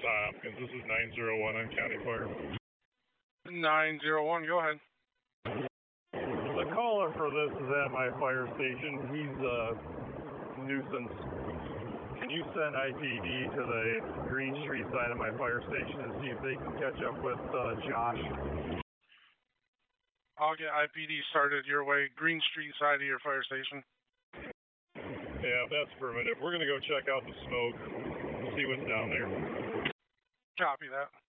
Hopkins. This is 901 on County Fire. 901, go ahead. The caller for this is at my fire station. He's a nuisance. Can you send IPD to the Green Street side of my fire station and see if they can catch up with Josh? I'll get IPD started your way, Green Street side of your fire station. Yeah, that's affirmative. We're going to go check out the smoke, see what's down there. Copy that.